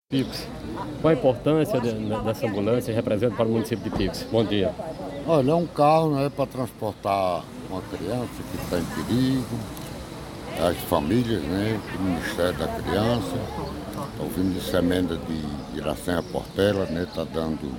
Picos. Qual a importância dessa ambulância representa para o município de Picos? Bom dia. Olha, é um carro, né, para transportar uma criança que está em perigo, as famílias, né, o Ministério da Criança. Está ouvindo essa emenda de Iracema Portela, né, está dando,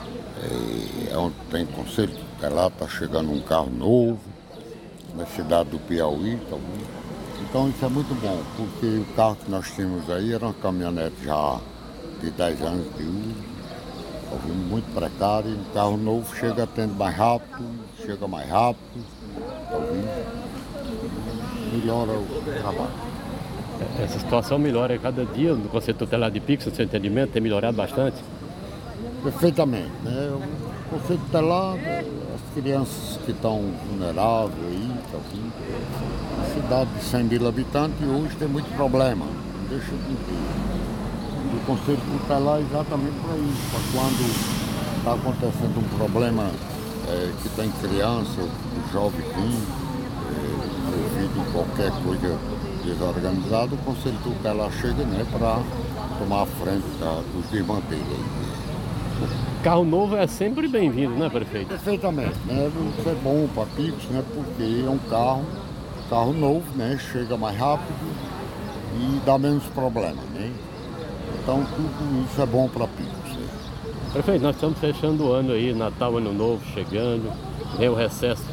onde tem conselho tutelar, está chegando um carro novo, na cidade do Piauí, tá ouvindo? Então isso é muito bom, porque o carro que nós tínhamos aí era uma caminhonete já de 10 anos de uso, tá ouvindo? Muito precário, e um carro novo chega tendo mais rápido, chega mais rápido, tá ouvindo? Melhora o trabalho. Essa situação melhora a cada dia no Conselho Tutelar de Picos, no seu entendimento, tem melhorado bastante? Perfeitamente, né? O conceito tutelar, as crianças que estão vulneráveis aí, tá ouvindo? A cidade de 100 mil habitantes hoje tem muito problema, não deixa de ter. O conselho tutelar é exatamente para isso, para quando está acontecendo um problema que tem criança, jovem, envolvido em qualquer coisa desorganizada, o conselho tutelar chega, né, para tomar a frente dos desmanteios. Carro novo é sempre bem-vindo, né, prefeito? Perfeitamente, né? Isso é bom para Picos, né? Porque é um carro novo, né? Chega mais rápido e dá menos problema, né? Então tudo isso é bom para Picos. Né? Prefeito, nós estamos fechando o ano aí, Natal, Ano Novo chegando, vem o recesso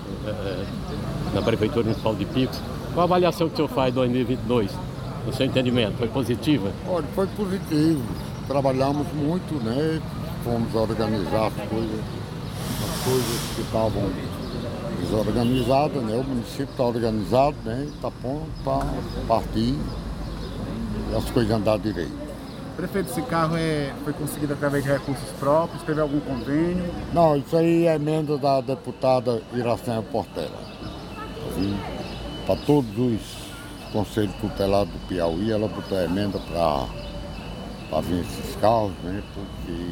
na Prefeitura Municipal de Picos. Qual a avaliação que o senhor faz de 2022, no seu entendimento? Foi positiva? Olha, foi positivo. Trabalhamos muito, né? Fomos organizar as coisas que estavam desorganizadas, né? O município está organizado, né? Está pronto para partir e as coisas andar direito. Prefeito, esse carro foi conseguido através de recursos próprios? Teve algum convênio? Não, isso aí é emenda da deputada Iracema Portela. Para todos os conselhos tutelares do Piauí, ela botou a emenda para vir esses carros, né? Porque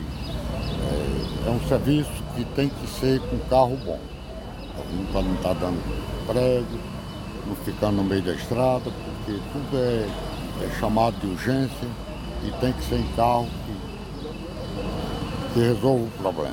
é um serviço que tem que ser com carro bom. Para não estar dando prego, não ficar no meio da estrada, porque tudo é chamado de urgência e tem que ser em carro que resolva o problema.